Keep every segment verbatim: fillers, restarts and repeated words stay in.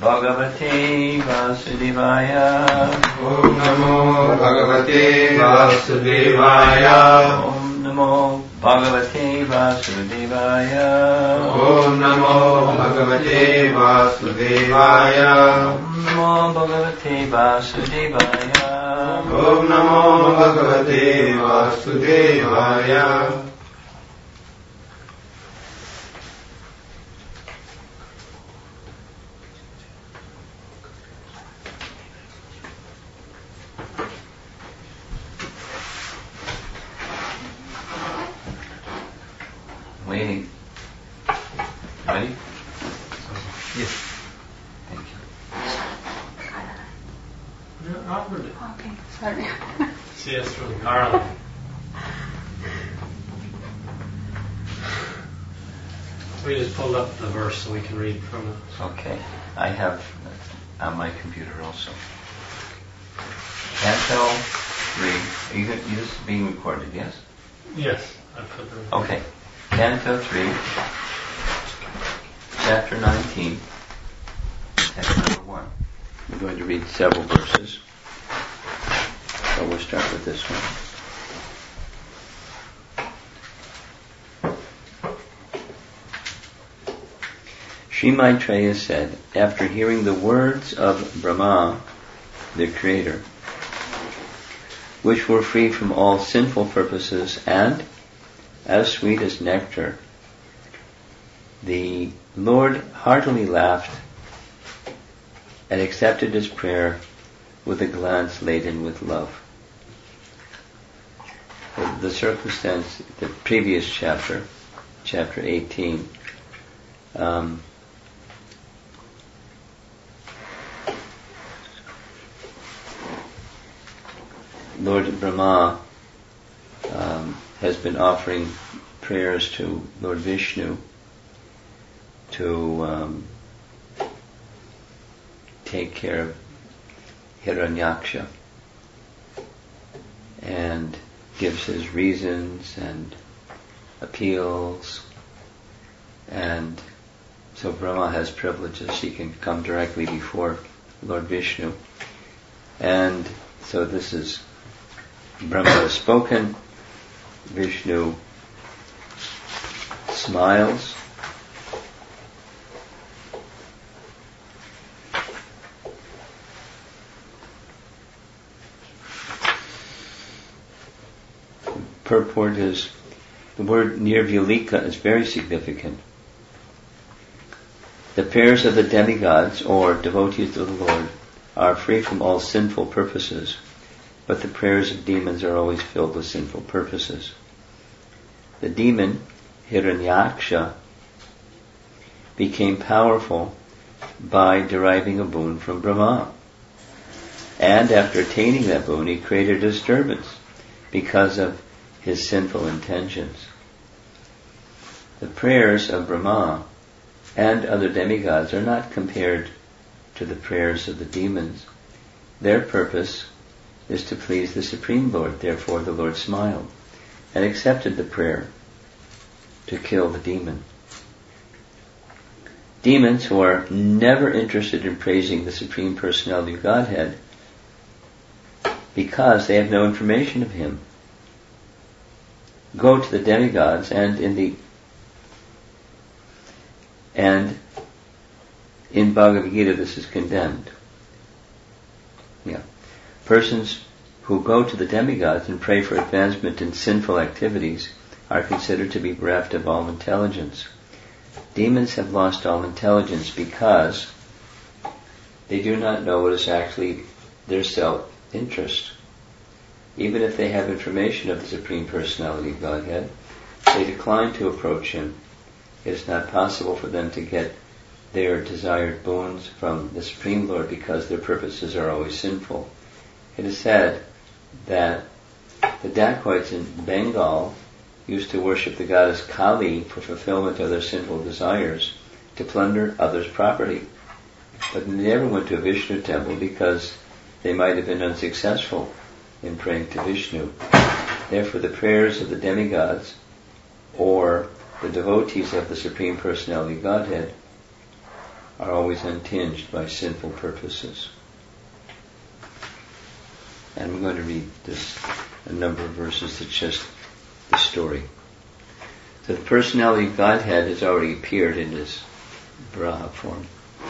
Bhagavate Vasudevaya. Om Namo Bhagavate Vasudevaya. Om Namo Bhagavate Vasudevaya. Om Namo Bhagavate Vasudevaya. Om Namo Bhagavate Vasudevaya. Om Namo Bhagavate Vasudevaya. Waiting. Ready? Yes. Thank you. Yeah, offered it. Okay, sorry. See us from Garland. We just pulled up the verse so we can read from it. Okay. I have on my computer also. Canto three. Are you, you this is being recorded, yes? Yes, I put it. Okay. Canto three, chapter nineteen, text number one. We're going to read several verses, so we'll start with this one. Sri Maitreya said, after hearing the words of Brahma, the Creator, which were free from all sinful purposes and as sweet as nectar, the Lord heartily laughed and accepted his prayer with a glance laden with love. The circumstance, the previous chapter, chapter eighteen, um, Lord Brahma um, has been offering prayers to Lord Vishnu to um, take care of Hiranyaksha, and gives his reasons and appeals, and so Brahma has privileges. He can come directly before Lord Vishnu, and so this is Brahma has spoken. Vishnu smiles purport is, the word nirvyalika is very significant. The prayers of the demigods, or devotees of the Lord, are free from all sinful purposes, but the prayers of demons are always filled with sinful purposes. The demon, Hiranyaksha, became powerful by deriving a boon from Brahma. And after attaining that boon, he created a disturbance because of his sinful intentions. The prayers of Brahma and other demigods are not compared to the prayers of the demons. Their purpose is to please the Supreme Lord. Therefore the Lord smiled and accepted the prayer to kill the demon. Demons who are never interested in praising the Supreme Personality of Godhead because they have no information of Him, go to the demigods, and in the and in Bhagavad Gita this is condemned. Yeah. Persons who go to the demigods and pray for advancement in sinful activities are considered to be bereft of all intelligence. Demons have lost all intelligence because they do not know what is actually their self-interest. Even if they have information of the Supreme Personality of Godhead, they decline to approach Him. It is not possible for them to get their desired boons from the Supreme Lord because their purposes are always sinful. It is said that the dacoits in Bengal used to worship the goddess Kali for fulfillment of their sinful desires, to plunder others' property. But they never went to a Vishnu temple because they might have been unsuccessful in praying to Vishnu. Therefore the prayers of the demigods or the devotees of the Supreme Personality of Godhead are always untinged by sinful purposes. And I'm going to read this, a number of verses that's just the story. So the personality of Godhead has already appeared in this Varaha form.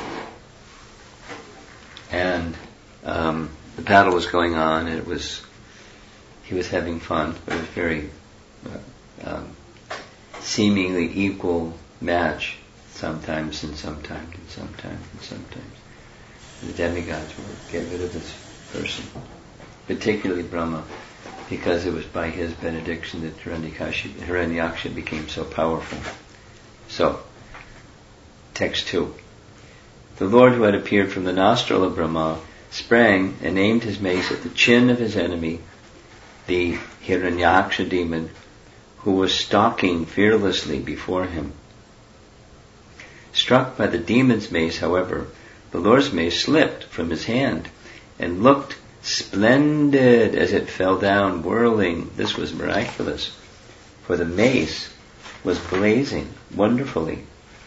And um, the battle was going on, and it was, he was having fun, but it was very uh, um, seemingly equal match sometimes and sometimes and sometimes and sometimes. And the demigods would get rid of this person, particularly Brahma, because it was by his benediction that Hiranyaksha became so powerful. So, text two. The Lord who had appeared from the nostril of Brahma sprang and aimed his mace at the chin of his enemy, the Hiranyaksha demon, who was stalking fearlessly before him. Struck by the demon's mace, however, the Lord's mace slipped from his hand and looked splendid as it fell down, whirling. This was miraculous, for the mace was blazing wonderfully.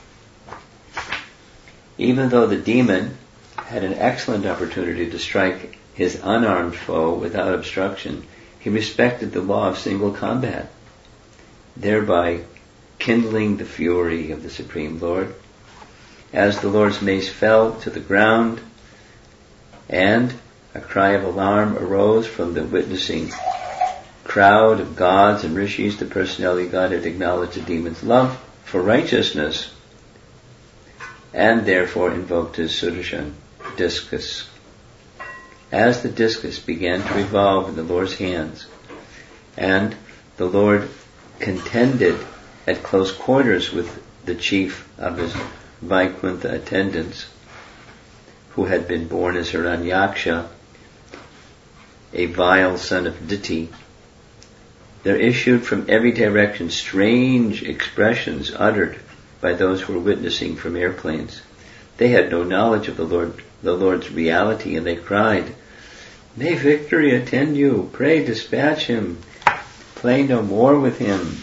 Even though the demon had an excellent opportunity to strike his unarmed foe without obstruction, he respected the law of single combat, thereby kindling the fury of the Supreme Lord. As the Lord's mace fell to the ground, and a cry of alarm arose from the witnessing crowd of gods and rishis, the personality of God had acknowledged the demon's love for righteousness, and therefore invoked his Sudarshan discus. As the discus began to revolve in the Lord's hands, and the Lord contended at close quarters with the chief of his Vaikuntha attendants, who had been born as Hiranyaksha, a vile son of Diti, there issued from every direction strange expressions uttered by those who were witnessing from airplanes. They had no knowledge of the Lord, the Lord's reality, and they cried, "May victory attend you! Pray dispatch him! Play no more with him!"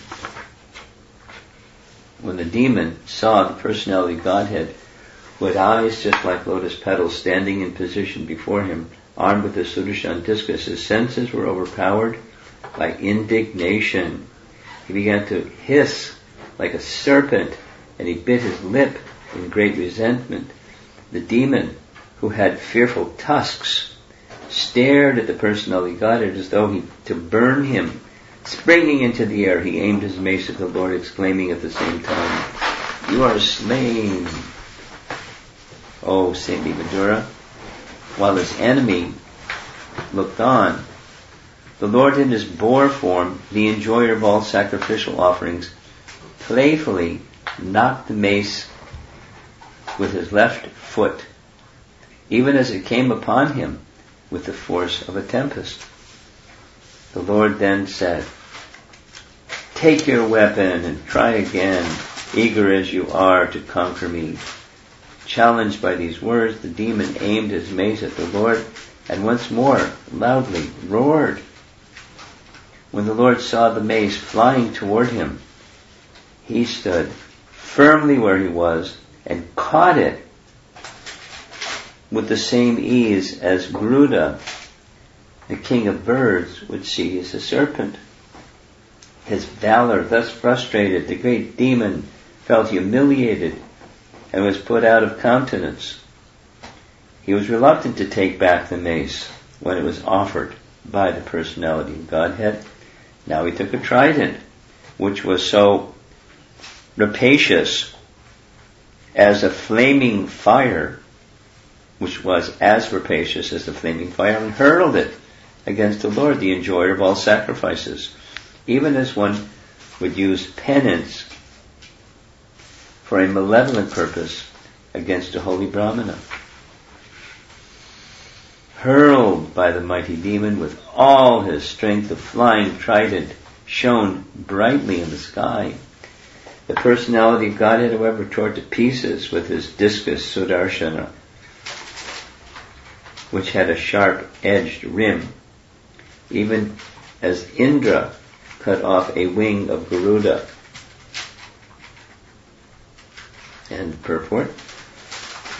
When the demon saw the personality of Godhead, who had eyes just like lotus petals, standing in position before him, armed with a Sudarshan discus, his senses were overpowered by indignation. He began to hiss like a serpent, and he bit his lip in great resentment. The demon, who had fearful tusks, stared at the personality of Godhead as though he to burn him. Springing into the air, he aimed his mace at the Lord, exclaiming at the same time, "You are slain, O saintly Vidura." While his enemy looked on, the Lord in his boar form, the enjoyer of all sacrificial offerings, playfully knocked the mace with his left foot, even as it came upon him with the force of a tempest. The Lord then said, "Take your weapon and try again, eager as you are to conquer me." Challenged by these words, the demon aimed his mace at the Lord and once more loudly roared. When the Lord saw the mace flying toward him, he stood firmly where he was and caught it with the same ease as Garuda, the king of birds, would seize a serpent. His valor thus frustrated, the great demon felt humiliated and was put out of countenance. He was reluctant to take back the mace when it was offered by the personality of Godhead. Now he took a trident, which was so rapacious as a flaming fire, which was as rapacious as the flaming fire, and hurled it against the Lord, the enjoyer of all sacrifices, even as one would use penance for a malevolent purpose against a holy Brahmana. Hurled by the mighty demon with all his strength, the flying trident shone brightly in the sky. The personality of Godhead, however, tore to pieces with his discus Sudarshana, which had a sharp-edged rim, even as Indra cut off a wing of Garuda. And purport.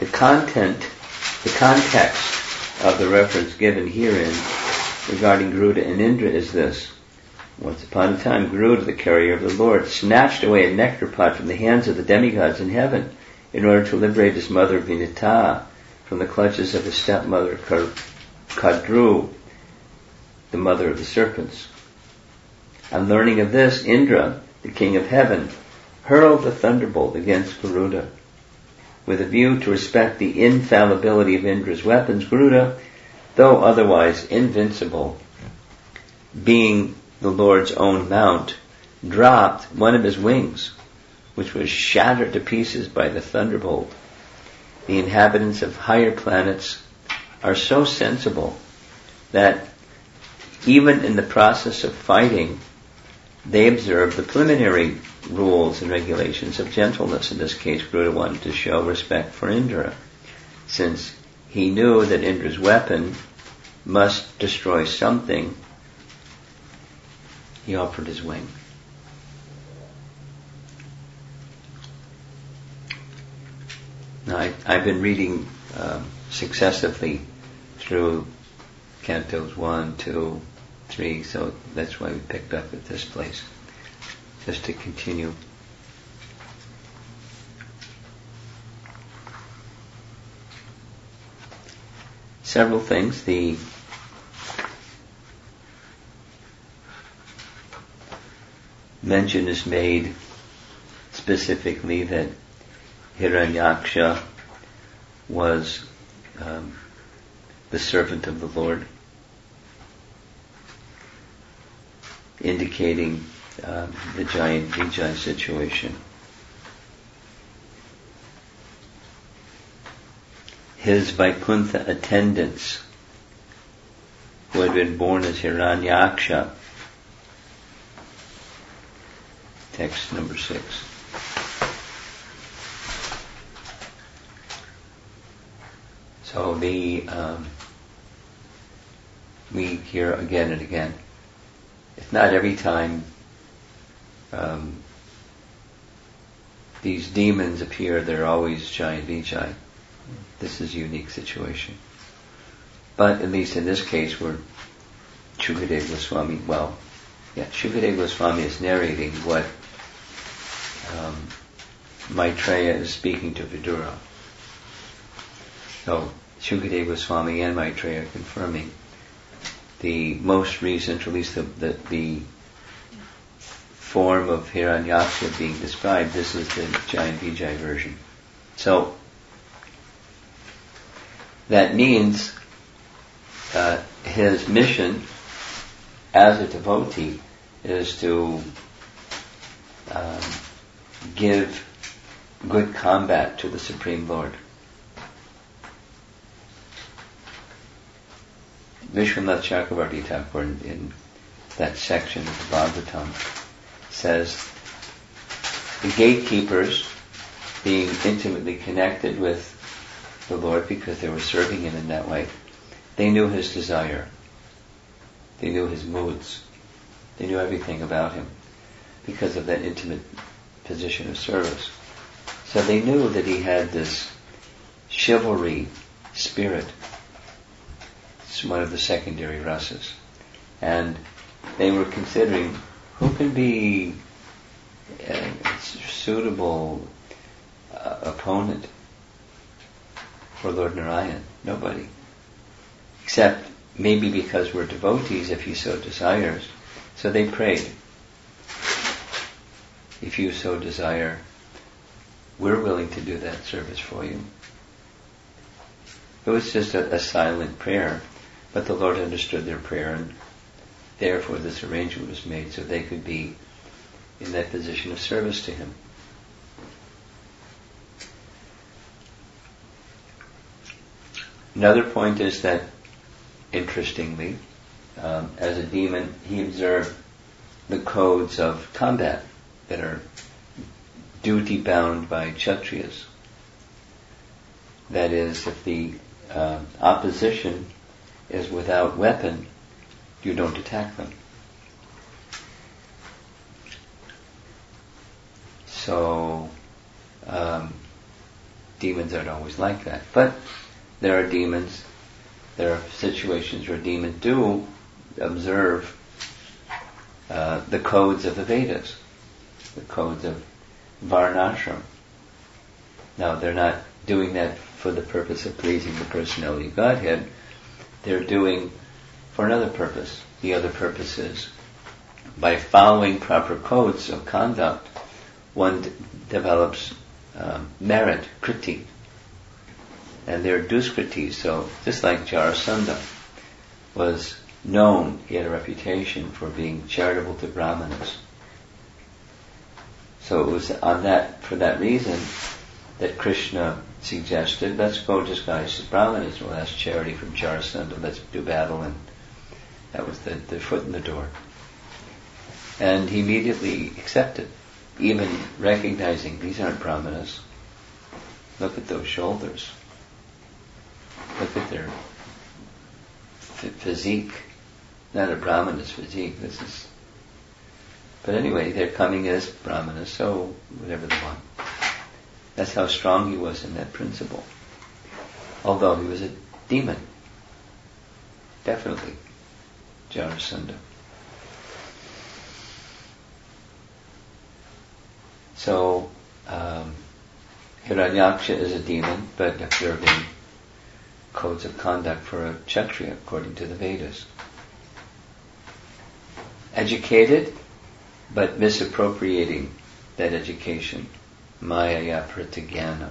the content, the context of the reference given herein regarding Garuda and Indra is this. Once upon a time, Garuda, the carrier of the Lord, snatched away a nectar pot from the hands of the demigods in heaven in order to liberate his mother Vinita from the clutches of his stepmother Kadru, the mother of the serpents. On learning of this, Indra, the king of heaven, hurled the thunderbolt against Garuda. With a view to respect the infallibility of Indra's weapons, Garuda, though otherwise invincible, being the Lord's own mount, dropped one of his wings, which was shattered to pieces by the thunderbolt. The inhabitants of higher planets are so sensible that even in the process of fighting, they observe the preliminary rules and regulations of gentleness. In this case, Garuda wanted to show respect for Indra, since he knew that Indra's weapon must destroy something. He offered his wing. Now, I, I've been reading um, successively through cantos one, two, three, so that's why we picked up at this place, just to continue. Several things. The mention is made specifically that Hiranyaksha was um, the servant of the Lord, indicating um, the giant Vijay situation. His Vaikuntha attendants, who had been born as Hiranyaksha, text number six. So the um, we hear again and again, if not every time um, these demons appear, they're always giant Vijay. This is a unique situation. But at least in this case, where Shukadeva Goswami, well, yeah, Shukadeva Goswami is narrating what um, Maitreya is speaking to Vidura. So Shukadeva Goswami and Maitreya are confirming the most recent, or at least the, the, the form of Hiranyaksha being described. This is the giant Vijay version. So that means uh, his mission as a devotee is to um, give good combat to the Supreme Lord. Vishwanath Chakravarti Thakur in, in that section of the Bhagavatam says the gatekeepers, being intimately connected with the Lord because they were serving Him in that way, they knew His desire. They knew His moods. They knew everything about Him because of that intimate position of service. So they knew that He had this chivalry spirit. It's one of the secondary rasas. And they were considering who can be a suitable uh, opponent for Lord Narayan. Nobody. Except maybe because we're devotees, if He so desires. So they prayed, if you so desire, we're willing to do that service for you. It was just a, a silent prayer, but the Lord understood their prayer, and therefore this arrangement was made so they could be in that position of service to Him. Another point is that, interestingly, um, as a demon, he observed the codes of combat that are duty-bound by Kshatriyas. That is, if the uh, opposition is without weapon, you don't attack them. So, um, demons aren't always like that. But there are demons, there are situations where demons do observe uh, the codes of the Vedas, the codes of Varnashram. Now, they're not doing that for the purpose of pleasing the personality of Godhead. They're doing for another purpose. The other purpose is, by following proper codes of conduct, one d- develops um, merit, kriti. And they're duskriti, so just like Jarasandha was known, he had a reputation for being charitable to Brahmanas. So it was on that, for that reason, that Krishna suggested, let's go disguise as Brahmanas, well, that's charity from Jarasandha, let's do battle, and that was the, the foot in the door. And he immediately accepted, even recognizing these aren't Brahmanas. Look at those shoulders. Look at their f- physique. Not a Brahmana's physique. This is. But anyway, they're coming as Brahmanas, so whatever they want. That's how strong he was in that principle. Although he was a demon. Definitely. Jarasandha. So, um, Hiranyaksha is a demon, but observing codes of conduct for a Kshatriya, according to the Vedas. Educated, but misappropriating that education. Mayaya pratigyana.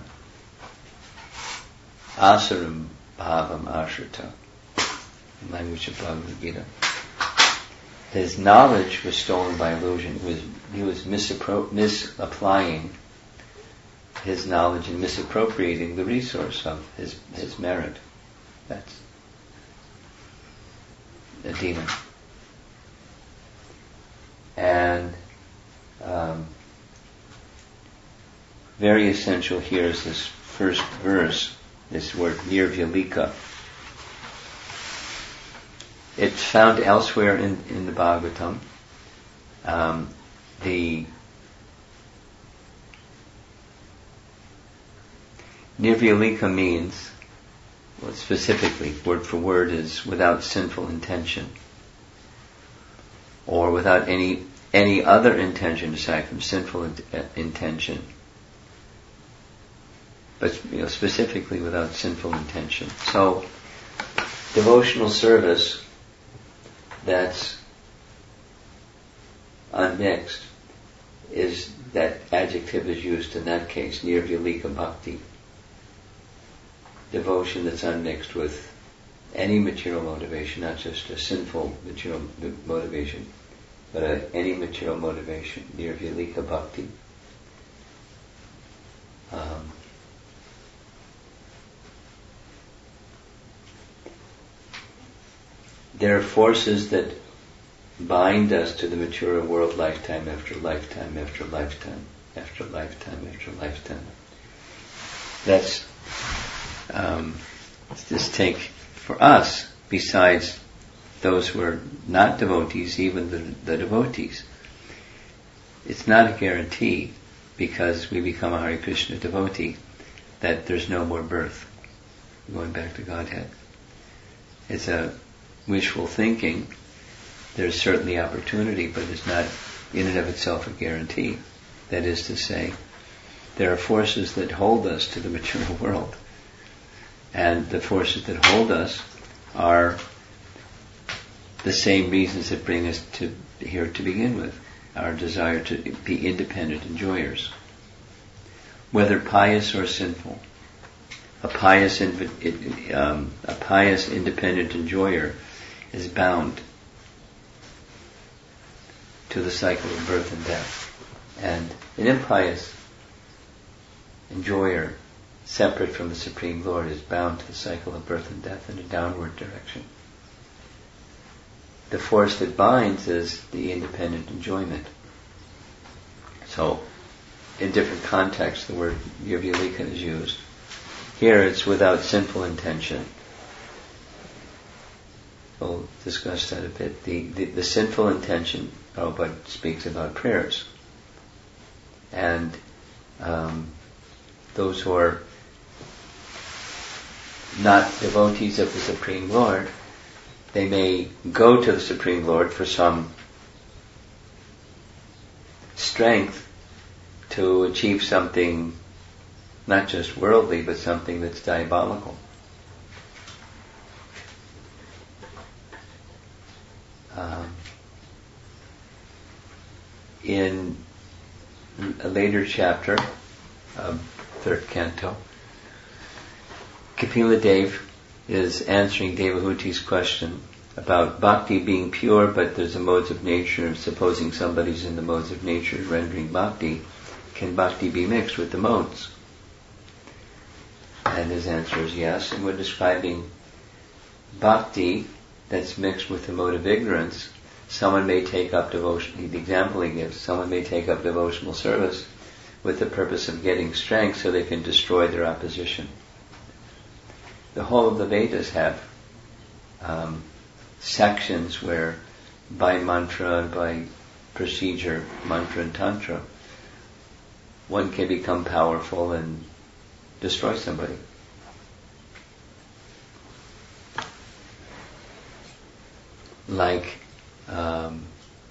Asaram bhavam ashrita. Language of Bhagavad Gita. His knowledge was stolen by illusion. It was, he was misappro- misapplying his knowledge and misappropriating the resource of his, his merit. That's a demon. And um, very essential here is this first verse, this word nirvyalika. It's found elsewhere in, in the Bhagavatam. Um, the nirvyalika means, well, specifically, word for word, is without sinful intention, or without any any other intention aside from sinful in, uh, intention. But you know, specifically without sinful intention. So, devotional service that's unmixed is, that adjective is used in that case, nirvyalika bhakti. Devotion that's unmixed with any material motivation, not just a sinful material motivation, but a, any material motivation, nirvyalika bhakti. Um, there are forces that bind us to the material world lifetime after lifetime after lifetime after lifetime after lifetime. That's um, let's just take for us, besides those who are not devotees, even the, the devotees. It's not a guarantee, because we become a Hare Krishna devotee, that there's no more birth, going back to Godhead. It's a wishful thinking. There's certainly opportunity, but it's not in and of itself a guarantee. That is to say, there are forces that hold us to the material world. And the forces that hold us are the same reasons that bring us to here to begin with. Our desire to be independent enjoyers. Whether pious or sinful. A pious, inv- um, a pious independent enjoyer is bound to the cycle of birth and death. And an impious enjoyer, separate from the Supreme Lord, is bound to the cycle of birth and death in a downward direction. The force that binds is the independent enjoyment. So, in different contexts, the word nirvyalika is used. Here it's without sinful intention. We'll discuss that a bit. The, the, the sinful intention, Prabhupada speaks about prayers. And um, those who are not devotees of the Supreme Lord, they may go to the Supreme Lord for some strength to achieve something not just worldly, but something that's diabolical. Um, in a later chapter of third canto, Kapila Dev is answering Devahuti's question about bhakti being pure, but there's a modes of nature. Supposing somebody's in the modes of nature rendering bhakti, can bhakti be mixed with the modes? And his answer is yes. And we're describing bhakti that's mixed with the mode of ignorance. Someone may take up devotion, the example he gives, someone may take up devotional service with the purpose of getting strength so they can destroy their opposition. The whole of the Vedas have um, sections where by mantra, by procedure, mantra and tantra, one can become powerful and destroy somebody. Like um,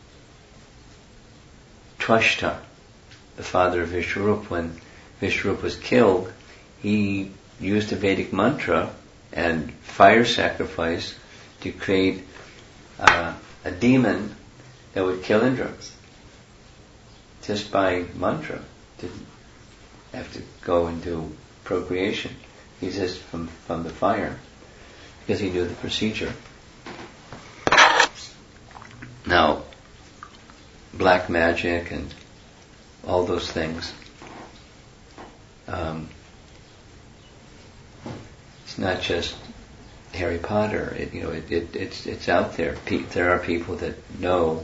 Twashta, the father of Vishwarup, when Vishwarup was killed, he used a Vedic mantra and fire sacrifice to create uh, a demon that would kill Indra. Just by mantra. Didn't have to go and do procreation. He just from, from the fire. Because he knew the procedure. Now, black magic and all those things, um, it's not just Harry Potter. It, you know, it, it, it's it's out there. Pe- there are people that know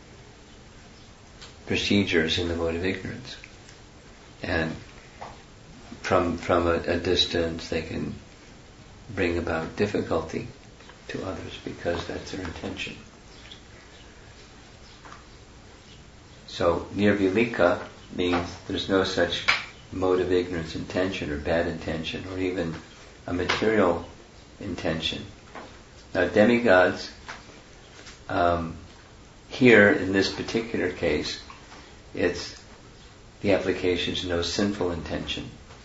procedures in the mode of ignorance, and from from a, a distance they can bring about difficulty to others because that's their intention. So nirvilika means there's no such mode of ignorance intention or bad intention or even a material intention. Now demigods, um, here in this particular case, it's the application is no sinful intention.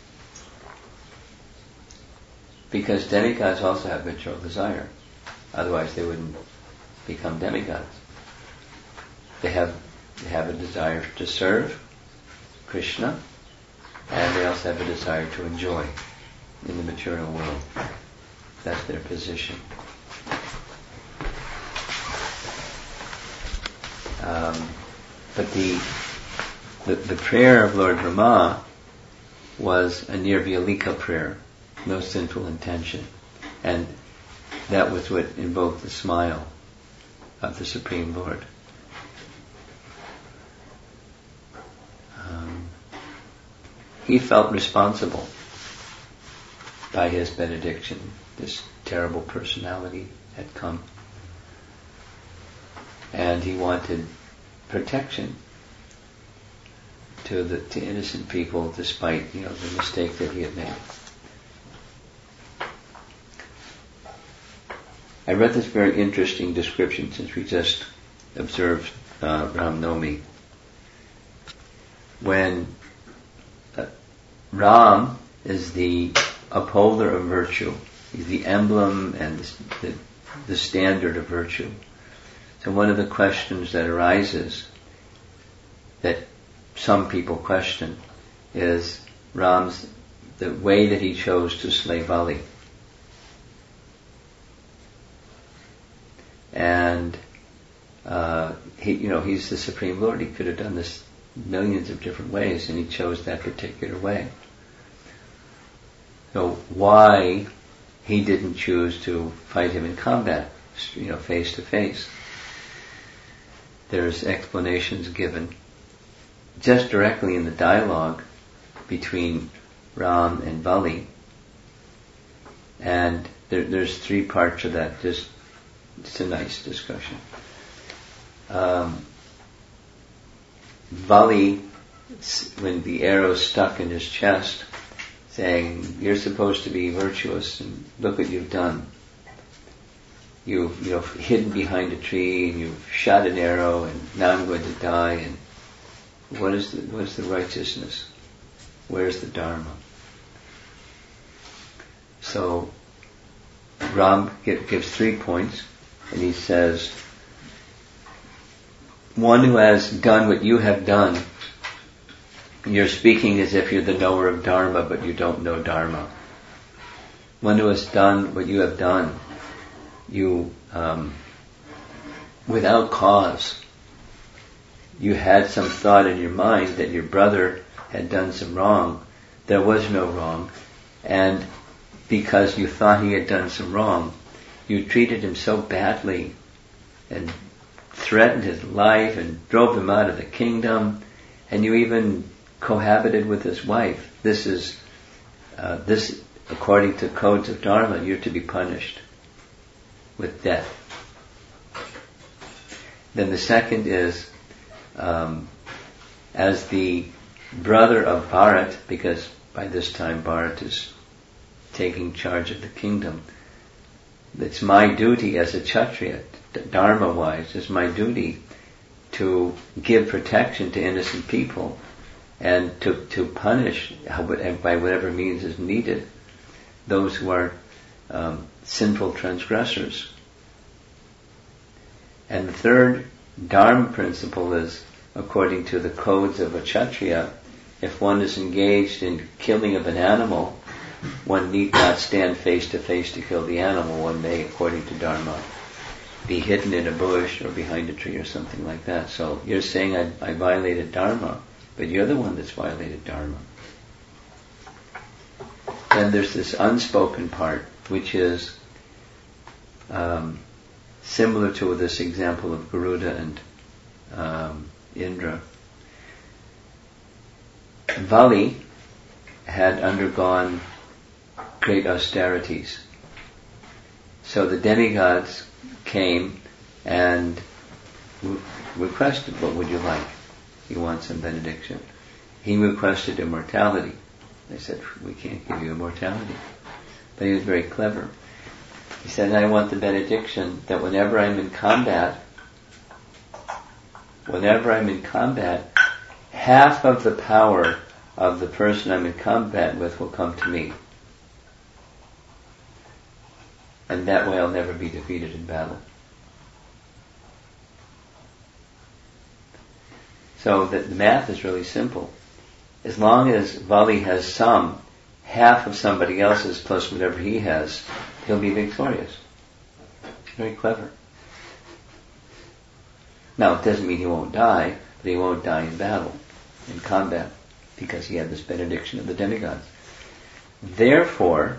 Because demigods also have material desire. Otherwise they wouldn't become demigods. They have they have a desire to serve Krishna, and they also have a desire to enjoy in the material world. That's their position. Um, but the, the the prayer of Lord Brahma was a nirvilika prayer, no sinful intention, and that was what invoked the smile of the Supreme Lord. Um, he felt responsible by his benediction. This terrible personality had come, and he wanted protection to the to innocent people, despite you know the mistake that he had made. I read this very interesting description since we just observed uh, Ram Navami. When uh, Ram is the upholder of virtue, he's the emblem and the, the, the standard of virtue. So one of the questions that arises, that some people question, is Ram's, the way that he chose to slay Bali. And uh, he, you know, he's the Supreme Lord. He could have done this millions of different ways, and he chose that particular way. So why he didn't choose to fight him in combat, you know, face to face? There's explanations given just directly in the dialogue between Ram and Bali, and there, there's three parts of that. Just it's a nice discussion. Um, Bali, when the arrow stuck in his chest, saying, you're supposed to be virtuous and look what you've done. You've, you know, hidden behind a tree and you've shot an arrow and now I'm going to die, and what is the, what is the righteousness? Where's the Dharma? So Ram gives three points, and he says, one who has done what you have done, you're speaking as if you're the knower of Dharma, but you don't know Dharma. One who has done what you have done, you, um, without cause, you had some thought in your mind that your brother had done some wrong. There was no wrong. And because you thought he had done some wrong, you treated him so badly and threatened his life and drove him out of the kingdom, and you even cohabited with his wife. This is, uh, this, according to codes of Dharma, you're to be punished with death. Then the second is, um, as the brother of Bharat, because by this time Bharat is taking charge of the kingdom, it's my duty as a Kshatriya, Dharma-wise, it's my duty to give protection to innocent people and to, to punish by whatever means is needed those who are um, sinful transgressors. And the third Dharma principle is, according to the codes of a Kshatriya, if one is engaged in killing of an animal, one need not stand face to face to kill the animal. One may, according to Dharma, be hidden in a bush or behind a tree or something like that. So you're saying I, I violated Dharma, but you're the one that's violated Dharma. Then there's this unspoken part, which is um, similar to this example of Garuda and um, Indra. Vali had undergone great austerities. So the demigods came and re- requested, what would you like? He wants some benediction. He requested immortality. They said, we can't give you immortality. But he was very clever. He said, I want the benediction that whenever I'm in combat, whenever I'm in combat, half of the power of the person I'm in combat with will come to me. And that way I'll never be defeated in battle. So the, the math is really simple. As long as Vali has some, half of somebody else's plus whatever he has, he'll be victorious. Very clever. Now, it doesn't mean he won't die, but he won't die in battle, in combat, because he had this benediction of the demigods. Therefore,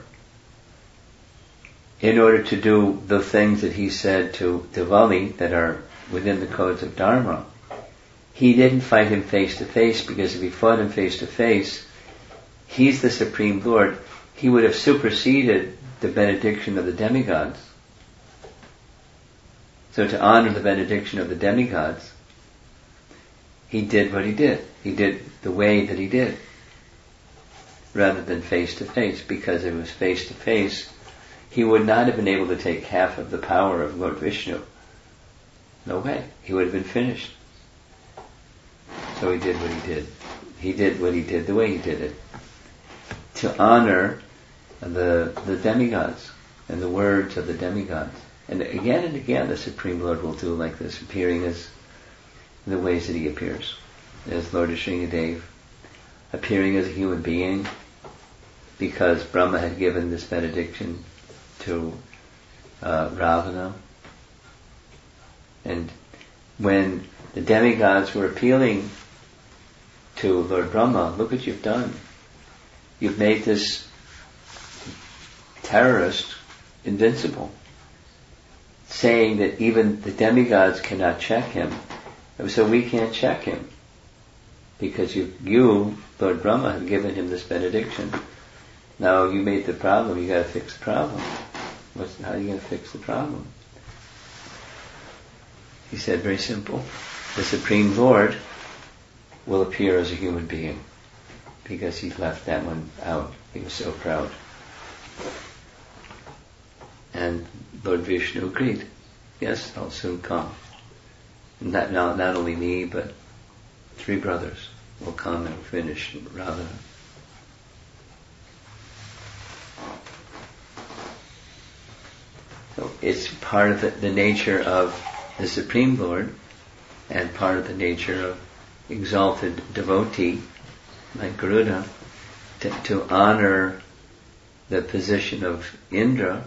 in order to do the things that he said to, to Vali that are within the codes of Dharma, he didn't fight him face to face, because if he fought him face to face, he's the Supreme Lord, he would have superseded the benediction of the demigods. So to honor the benediction of the demigods, he did what he did. He did the way that he did, rather than face to face, because if it was face to face, he would not have been able to take half of the power of Lord Vishnu. No way. He would have been finished. So he did what he did. He did what he did the way he did it, to honor the the demigods and the words of the demigods. And again and again the Supreme Lord will do like this, appearing as the ways that he appears. As Lord Nrsimhadev, appearing as a human being, because Brahma had given this benediction to uh, Ravana. And when the demigods were appealing to Lord Brahma, look what you've done. You've made this terrorist invincible, saying that even the demigods cannot check him. So we can't check him, because you, you, Lord Brahma, have given him this benediction. Now you made the problem, you got to fix the problem. What's, how are you going to fix the problem? He said, very simple. The Supreme Lord will appear as a human being. because he left that one out. He was so proud. And Lord Vishnu agreed. Yes, I'll soon come. And that not, not only me, but three brothers will come and finish Ravana. So it's part of the, the nature of the Supreme Lord and part of the nature of exalted devotee like Garuda to, to honor the position of Indra.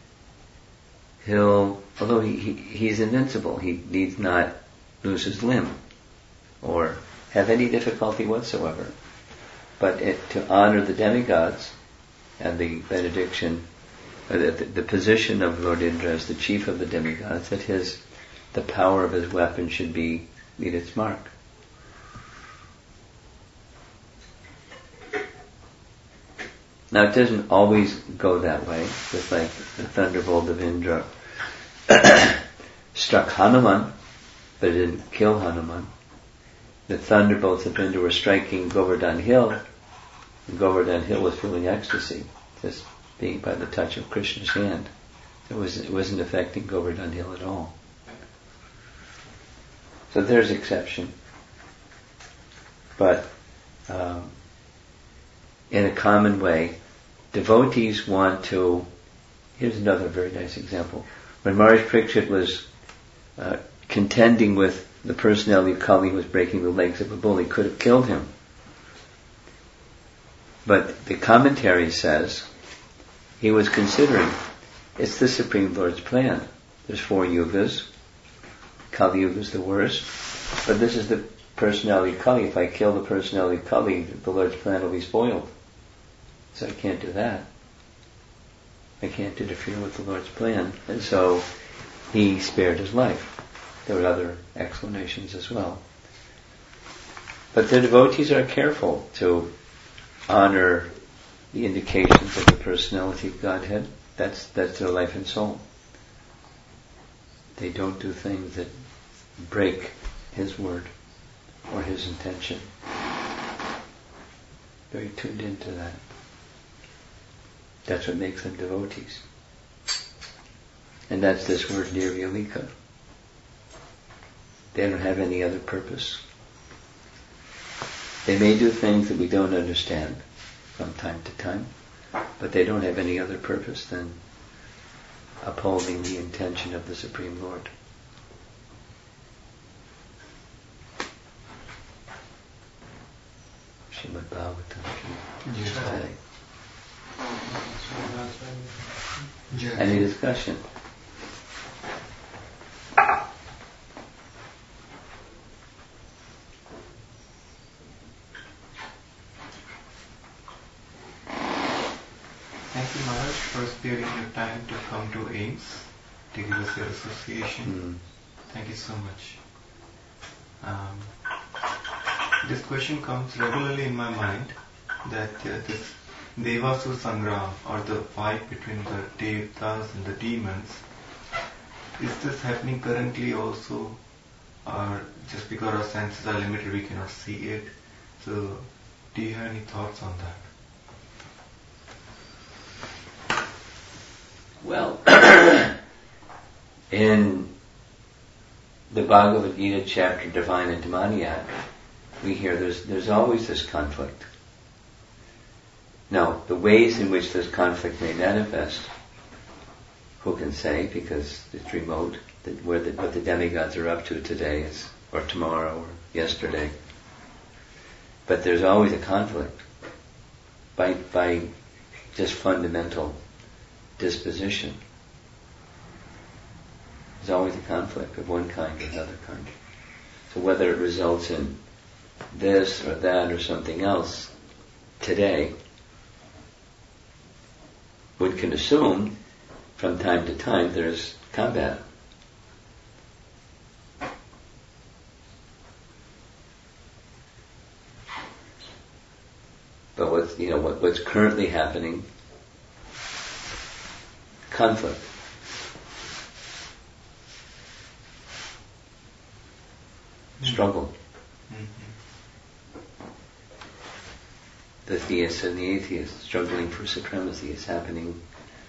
He'll, although he, he, he's invincible, he needs not lose his limb or have any difficulty whatsoever. But it, to honor the demigods and the benediction, uh, the, the position of Lord Indra as the chief of the demigods, that his, the power of his weapon should be meet its mark. Now it doesn't always go that way, just like the thunderbolt of Indra struck Hanuman, but it didn't kill Hanuman. The thunderbolts of Indra were striking Govardhan Hill, and Govardhan Hill was feeling ecstasy, just being by the touch of Krishna's hand. It, was, it wasn't affecting Govardhan Hill at all. So there's exception. But um, in a common way, devotees want to... Here's another very nice example. When Maharaj Parikshit was uh, contending with the personality of Kali who was breaking the legs of a bull, he could have killed him. But the commentary says he was considering, it's the Supreme Lord's plan. There's four yugas. Kali Yuga is the worst. But this is the personality of Kali. If I kill the personality of Kali, the Lord's plan will be spoiled. So I can't do that. I can't interfere with the Lord's plan. And so he spared his life. There were other explanations as well. But the devotees are careful to honor the indications of the personality of Godhead. That's, that's their life and soul. They don't do things that break His word or His intention. Very tuned into that. That's what makes them devotees. And that's this word nirvyalika. They don't have any other purpose. They may do things that we don't understand from time to time, but they don't have any other purpose than upholding the intention of the Supreme Lord. Srimad Bhagavatam ki jai. Any discussion? Thank you, Maharaj, for sparing your time to come to AIMS to give us your association. Mm. Thank you so much. Um, this question comes regularly in my mind, that uh, this Devasur Sangram, or the fight between the Devtas and the demons, is this happening currently also, or just because our senses are limited we cannot see it? So, do you have any thoughts on that? Well, in the Bhagavad Gita chapter Divine and Demoniac, we hear there's there's always this conflict. Now, the ways in which this conflict may manifest, who can say, because it's remote, that where the, what the demigods are up to today is, or tomorrow, or yesterday. But there's always a conflict by by just fundamental disposition. There's always a conflict of one kind or another kind. So whether it results in this or that or something else today, one can assume from time to time there's combat. But what's you know what, what's currently happening? Conflict. Struggle. Mm-hmm. the theists and the atheists struggling for supremacy is happening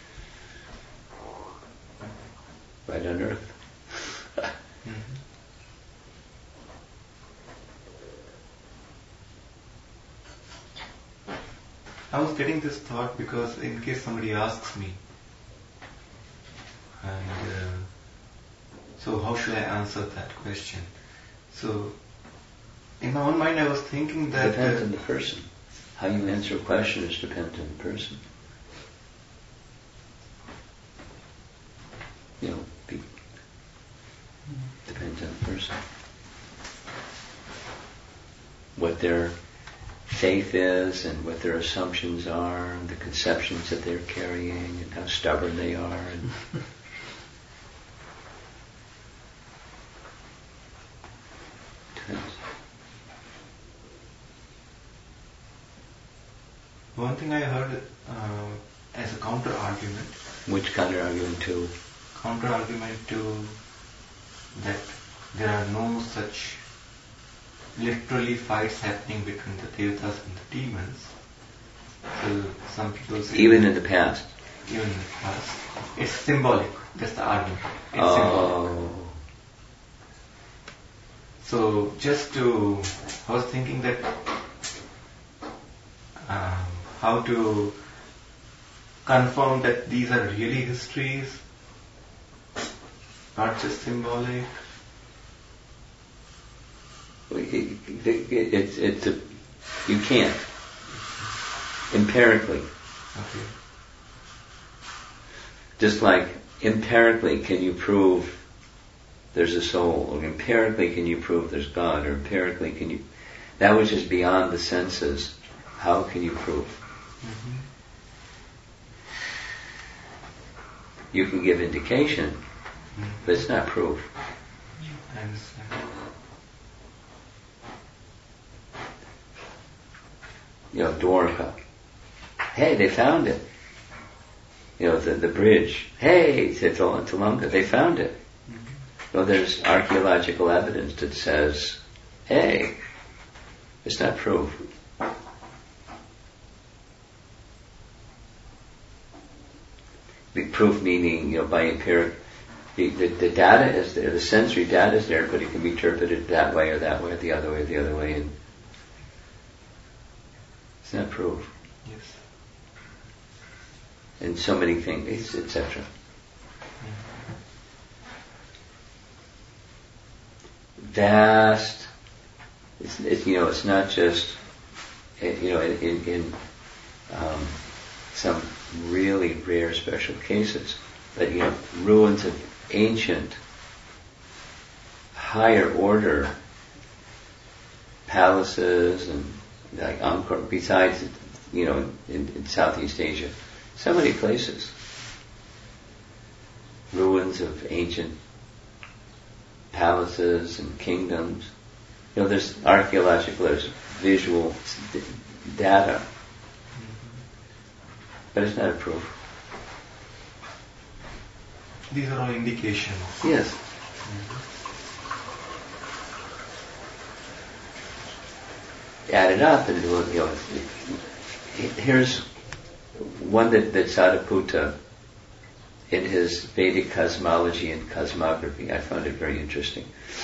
right on earth. Mm-hmm. I was getting this thought because in case somebody asks me, and uh, so how should I answer that question? So in my own mind I was thinking that... Depends uh, on the person. How you answer a question is dependent on the person. You know, be, depends on the person. What their faith is and what their assumptions are and the conceptions that they're carrying and how stubborn they are. And depends. One thing I heard uh, as a counter argument. Which counter argument to? Counter argument to that there are no such literally fights happening between the devatas and the demons. So some people say even in the past. Even in the past, it's symbolic. That's the argument. It's oh. symbolic. So just to, I was thinking that um, how to confirm that these are really histories, not just symbolic. It's it's a you can't empirically. Okay. Just like empirically, can you prove there's a soul, or empirically can you prove there's God, or empirically can you? That which is beyond the senses, how can you prove? Mm-hmm. You can give indication, Mm-hmm. but it's not proof. I understand. You know, Dwarka. Hey, they found it. You know, the the bridge. Hey, it's Tulunga. They found it. Mm-hmm. Well, there's archaeological evidence that says, hey, it's not proof. The proof meaning, you know, by empiric, the, the, the data is there, the sensory data is there, but it can be interpreted that way or that way, or the other way or the other way, and it's not proof. Yes. And so many things, et cetera. Vast. It's, it's you know it's not just you know in, in, in um, some really rare special cases, but you know ruins of ancient higher order palaces and like Angkor, besides you know in, in Southeast Asia, so many places, ruins of ancient palaces and kingdoms. You know, there's archaeological, there's visual d- data, Mm-hmm. but it's not a proof. These are all indications. Yes. Mm-hmm. Add it up, and you know, it, it, here's one that, that Sariputta, in his Vedic cosmology and cosmography, I found it very interesting.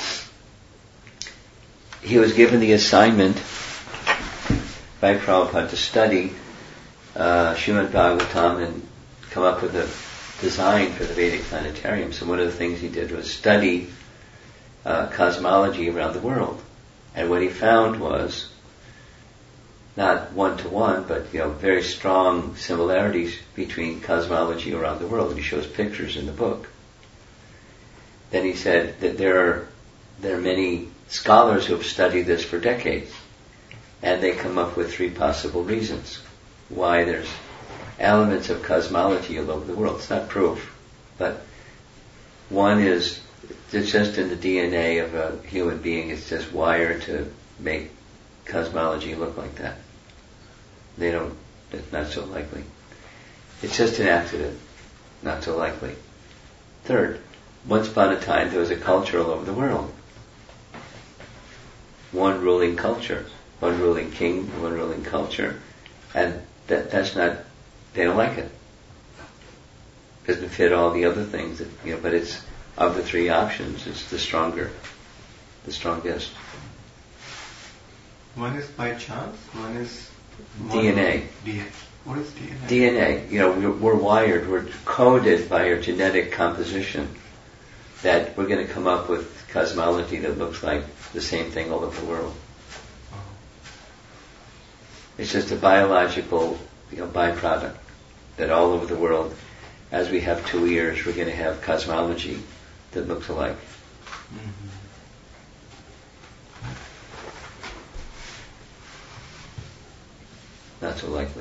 He was given the assignment by Prabhupada to study uh, Srimad Bhagavatam and come up with a design for the Vedic planetarium. So one of the things he did was study uh, cosmology around the world. And what he found was not one-to-one, but you know, very strong similarities between cosmology around the world. And he shows pictures in the book. Then he said that there are there are many scholars who have studied this for decades, and they come up with three possible reasons why there's elements of cosmology all over the world. It's not proof, but one is it's just in the D N A of a human being. It's just wired to make cosmology look like that. They don't, it's not so likely. It's just an accident, not so likely. Third, once upon a time there was a culture all over the world. One ruling culture, one ruling king, one ruling culture, And that that's not, they don't like it. Doesn't fit all the other things that, you know, but it's, of the three options, it's the stronger, the strongest. One is by chance, one is... D N A. D N A. What is D N A? D N A, you know, we're, we're wired, we're coded by our genetic composition that we're going to come up with cosmology that looks like the same thing all over the world. It's just a biological, you know, byproduct that all over the world, as we have two ears, we're going to have cosmology that looks alike. Mm-hmm. Not so likely.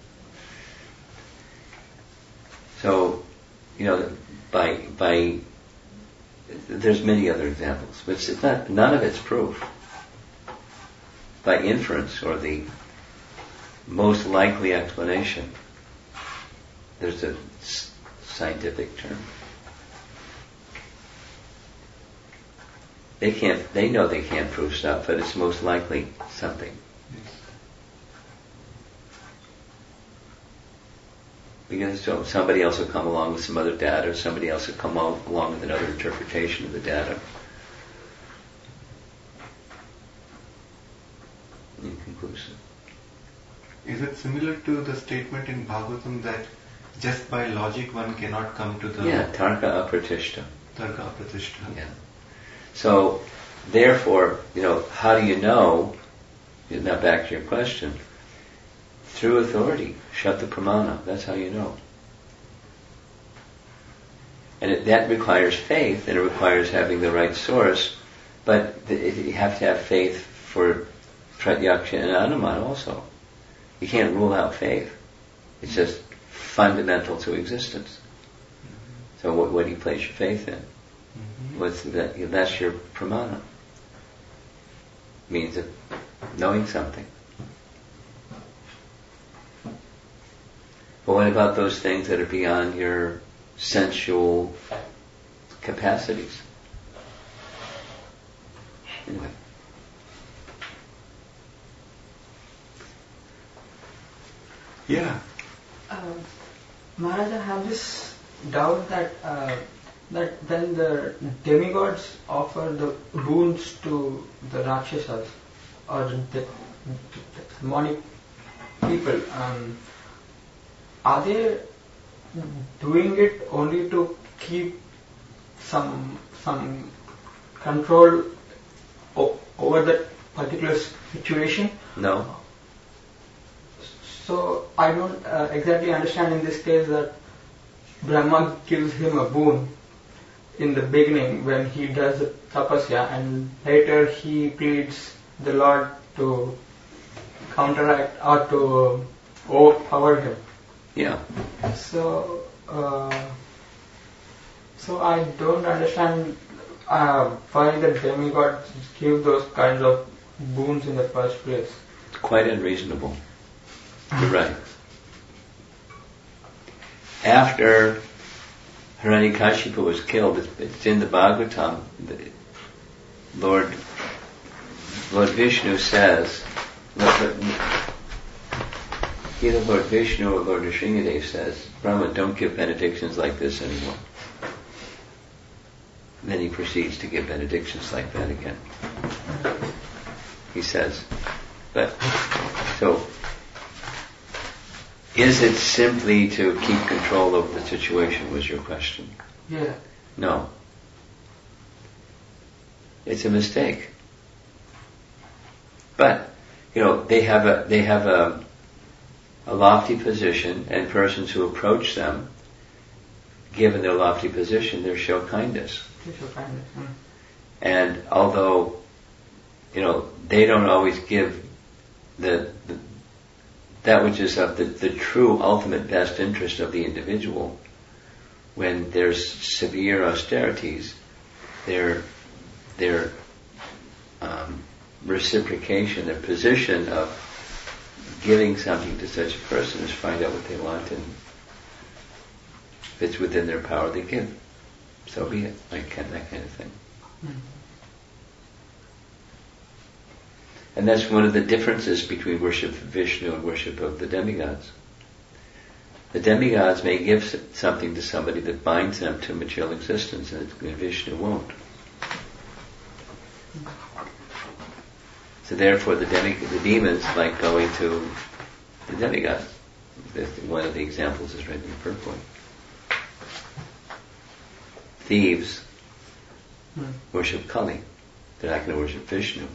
So, you know, by by, there's many other examples, but it's not, none of it's proof. By inference, or the most likely explanation, there's a s- scientific term. They can't, they know they can't prove stuff, but it's most likely something. Because so somebody else will come along with some other data, or somebody else will come along with another interpretation of the data. Inconclusive. Is it similar to the statement in Bhagavatam that just by logic one cannot come to the... Yeah, tarka apratishta. Tarka apratishta. Yeah. So, therefore, you know, how do you know? Now back to your question. Through authority, shata pramana. That's how you know. And it, that requires faith, and it requires having the right source. But the, it, you have to have faith for pratyaksha and anuman also. You can't rule out faith. It's just fundamental to existence. Mm-hmm. So what, what do you place your faith in? Mm-hmm. What's that? You know, that's your pramana. Means of knowing something. But what about those things that are beyond your sensual capacities? Anyway. Yeah. Uh, Maharaj, I have this doubt that uh, that when the demigods offer the boons to the Rakshasas or the, the demonic people, um, are they doing it only to keep some some control o- over that particular situation? No. So I don't uh, exactly understand in this case that Brahma gives him a boon in the beginning when he does the tapasya, and later he pleads the Lord to counteract or to overpower him. Yeah. So, uh, so I don't understand uh, why the demigods give those kinds of boons in the first place. It's quite unreasonable. You're right. After Hiranyakashipu was killed, it's, it's in the Bhagavatam, the Lord Lord Vishnu says, either Lord Vishnu or Lord Nrsingadev says, Brahma, don't give benedictions like this anymore. And then he proceeds to give benedictions like that again. He says, but, so, is it simply to keep control over the situation, was your question? Yeah. No. It's a mistake. But, you know, they have a, they have a, a lofty position, and persons who approach them, given their lofty position, they show kindness. They show kindness. Mm. And although, you know, they don't always give the, the that which is of the, the true ultimate best interest of the individual, when there's severe austerities, their their um, reciprocation, their position of giving something to such a person is find out what they want, and if it's within their power, they give. So be it, like that kind of thing. And that's one of the differences between worship of Vishnu and worship of the demigods. The demigods may give something to somebody that binds them to material existence, and Vishnu won't. So therefore the, demi- the demons like going to the demigods. One of the examples is right in the purport. Thieves hmm. worship Kali. They're not going to worship Vishnu.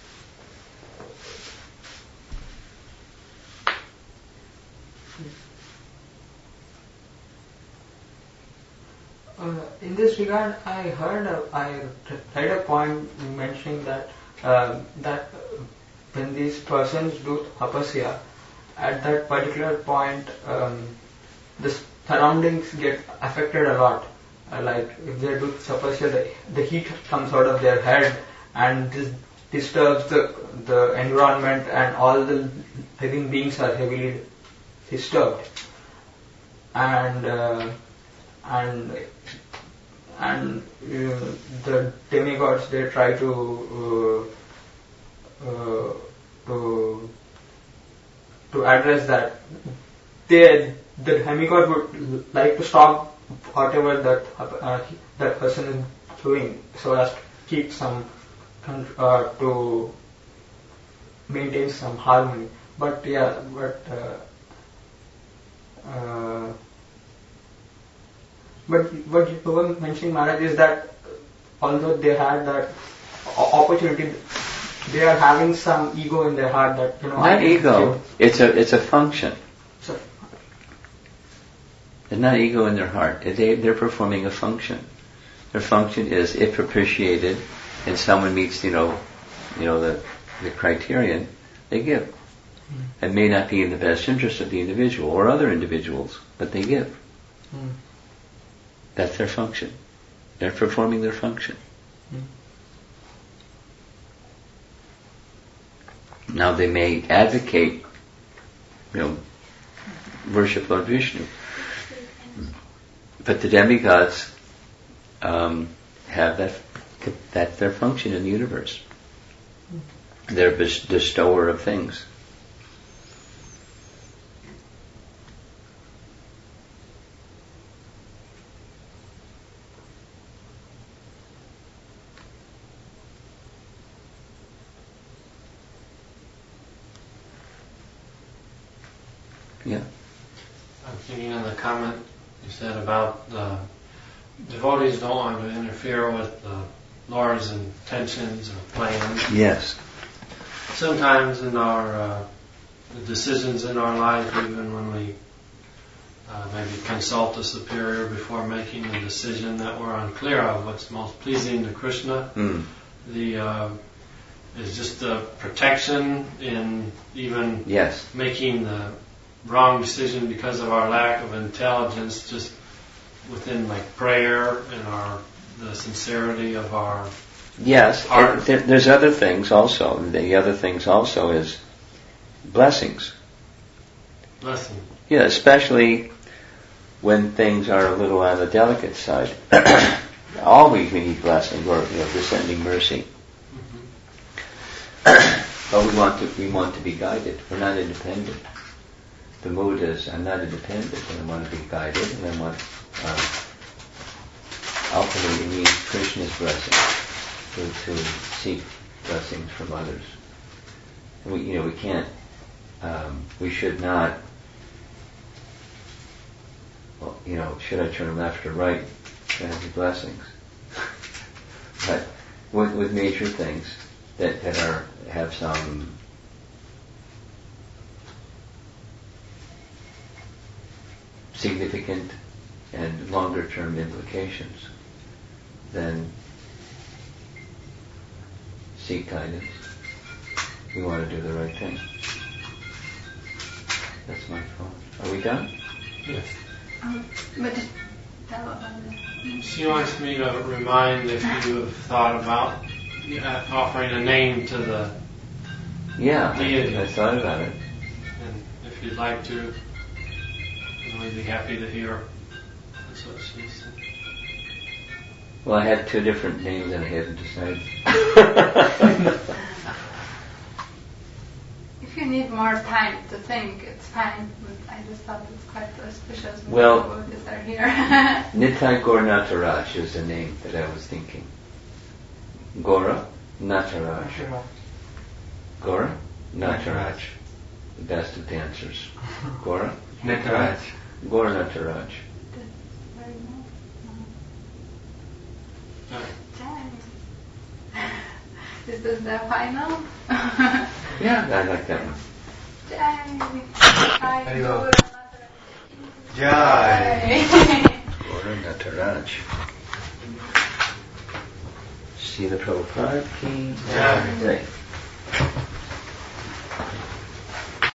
Uh, in this regard, I heard, a, I read a point mentioning that uh, that when these persons do tapasya, at that particular point, um, the surroundings get affected a lot. Uh, like if they do tapasya, the, the heat comes out of their head and this disturbs the the environment, and all the living beings are heavily disturbed. And uh, and and uh, the demigods, they try to uh, uh, to to address that. They, the demigod would like to stop whatever that uh, that person is doing, so as to keep some uh, to maintain some harmony. But yeah, but uh, uh, But what you were mentioning, Maharaj, is that although they had that opportunity, they are having some ego in their heart that, you know... Not ego, it's a it's a function. Sorry. It's not ego in their heart. They, they're performing a function. Their function is, if appreciated, and someone meets, you know, you know the the criterion, they give. Mm. It may not be in the best interest of the individual or other individuals, but they give. Mm. That's their function. They're performing their function. Mm. Now they may advocate, you know, worship Lord Vishnu, but the demigods um, have that. That's their function in the universe. They're a bestower of things. Yeah. I'm thinking on the comment you said about the devotees don't want to interfere with the Lord's intentions or plans. Yes. Sometimes in our uh, the decisions in our life, even when we uh, maybe consult a superior before making a decision that we're unclear of what's most pleasing to Krishna, mm. the uh, is just the protection in even yes. making the wrong decision because of our lack of intelligence, just within like prayer and our the sincerity of our yes heart. There, there's other things also. The other things also is blessings. Blessing. Yeah, especially when things are a little on the delicate side. Always we need blessing or you know, descending mercy. Mm-hmm. But we want to we want to be guided. We're not independent. The mood is, I'm not independent, and I want to be guided, and I want, um, ultimately it means Krishna's blessing, to, to seek blessings from others. And we, you know, we can't, um, we should not, well, you know, should I turn left or right, to have the blessings. But with, with major things that, that are, have some significant and longer term implications, then seek guidance. We want to do the right thing. That's my thought. Are we done? Yes. Um, but just tell about it. She wants me to remind if you have thought about uh, offering a name to the yeah, deity. I, I thought about it. And if you'd like to, we'd be happy to hear. That's what she said. Well, I had two different names and I hadn't decided. you need more time to think, it's fine. But I just thought it's quite auspicious when Well, devotees are here. Nitai Gaur Nataraj is the name that I was thinking. Gora Nataraj. Gora Nataraj. The best of dancers. Gora Nataraj. Gora Nataraj. Very nice. Jai. Is this the final? Yeah, I like that one. Jai. Jai. Very well. Gaura Maharaj. Jai. Gora Nataraj. Srila Prabhupada ki Jai. Jai.